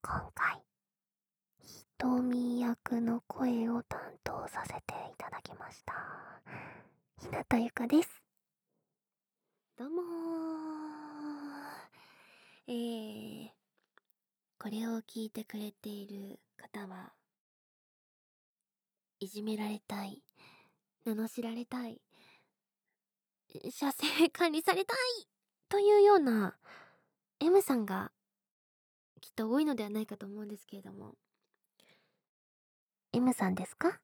今回、ひとみ役の声を担当させていただきました。日向ゆかです。どうもこれを聞いてくれている方は、いじめられたい、罵られたい、射精管理されたいというような M さんがきっと多いのではないかと思うんですけれども、M さんですか？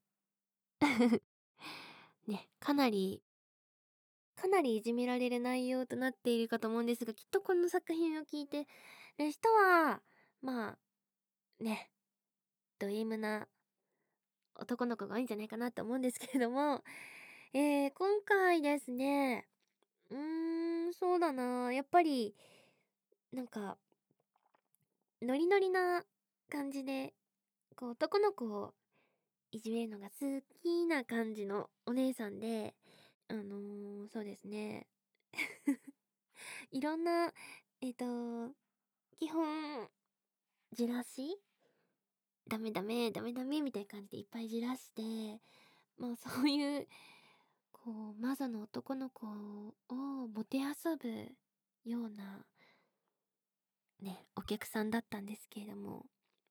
ね、かなりいじめられる内容となっているかと思うんですが、きっとこの作品を聞いてる人は、まあ、ね、ド M な男の子が多いんじゃないかなと思うんですけれども、今回ですね、そうだな、やっぱり、なんか、ノリノリな感じで、こう男の子をいじめるのが好きな感じのお姉さんで、そうですね。いろんな、基本、じらしダメダメ、ダメダメみたいな感じでいっぱいじらして、まあそういう、こう、マザの男の子をもてあそぶような、ね、お客さんだったんですけれども。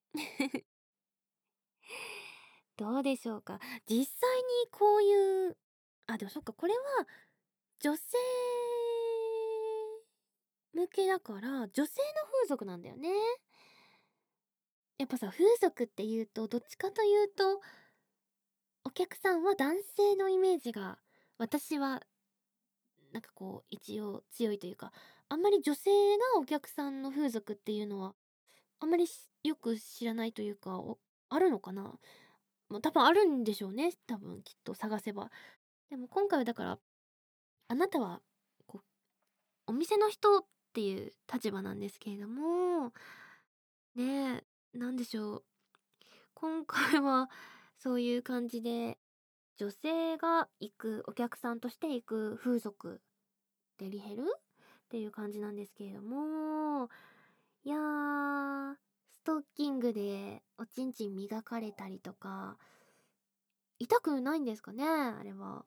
どうでしょうか。実際にこういう、でもそっか、これは女性向けだから、女性の風俗なんだよね。やっぱさ、風俗っていうと、どっちかというと、お客さんは男性のイメージが、私は、なんかこう、一応強いというか、あんまり女性がお客さんの風俗っていうのは、あんまりよく知らないというか、あるのかな。まあ、多分あるんでしょうね。多分、きっと探せば。でも今回はだから、あなたは、こう、お店の人っていう立場なんですけれども、ねえ、なんでしょう。今回は、そういう感じで、女性が行く、お客さんとして行く風俗、デリヘルっていう感じなんですけれども、いやー、ストッキングでおちんちん磨かれたりとか、痛くないんですかね、あれは。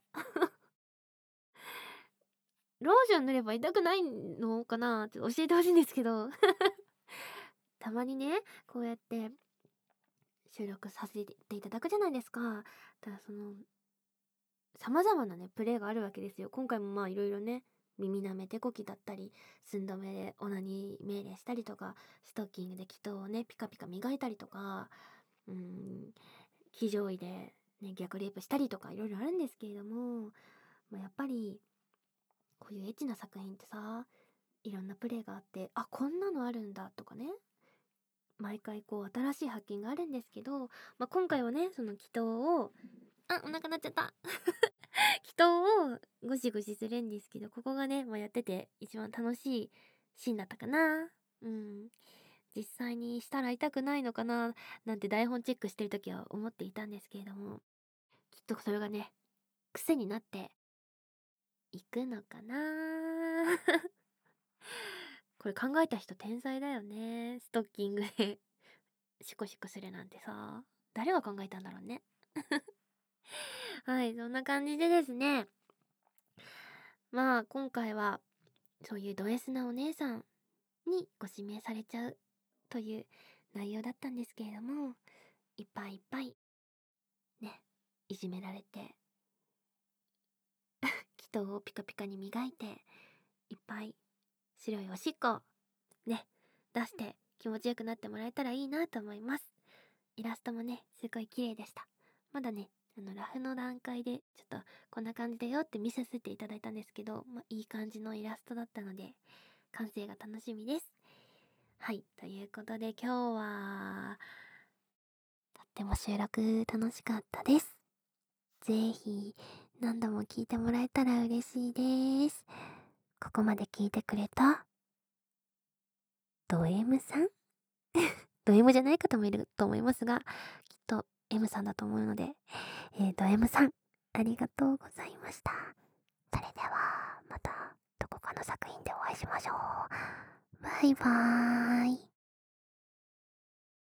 ローション塗れば痛くないのかなって教えてほしいんですけど。たまにね、こうやって収録させていただくじゃないですか。ただ様々なね、プレイがあるわけですよ。今回もまあいろいろね、耳舐め手こきだったり、寸止めでオナニー命令したりとか、ストッキングで祈祷をね、ピカピカ磨いたりとか、騎乗位でね、逆レイプしたりとかいろいろあるんですけれども、まあ、やっぱり、こういうエッチな作品ってさ、いろんなプレイがあって、こんなのあるんだとかね、毎回こう新しい発見があるんですけど、まあ、今回はね、その祈祷を、お腹鳴っちゃった。祈祷をゴシゴシするんですけど、ここがね、やってて一番楽しいシーンだったかな。うん。実際にしたら痛くないのかななんて台本チェックしてる時は思っていたんですけれども、きっとそれがね、癖になっていくのかな。これ考えた人天才だよね。ストッキングでシコシコするなんてさ、誰が考えたんだろうね。はい、そんな感じでですね。まあ今回はそういうド S なお姉さんにご指名されちゃうという内容だったんですけれども、いっぱいいっぱいね、いじめられて、祈祷をピカピカに磨いて、いっぱい白いおしっこね、出して気持ちよくなってもらえたらいいなと思います。イラストもね、すごい綺麗でした。まだね、ラフの段階でちょっとこんな感じだよって見させていただいたんですけど、いい感じのイラストだったので、完成が楽しみです。はい、ということで今日は、とっても収録楽しかったです。ぜひ何度も聞いてもらえたら嬉しいです。ここまで聞いてくれたド M さんド M じゃない方もいると思いますが、きっと M さんだと思うので、ド M さん、ありがとうございました。それでは、またどこかの作品でお会いしましょう。バイバーイ。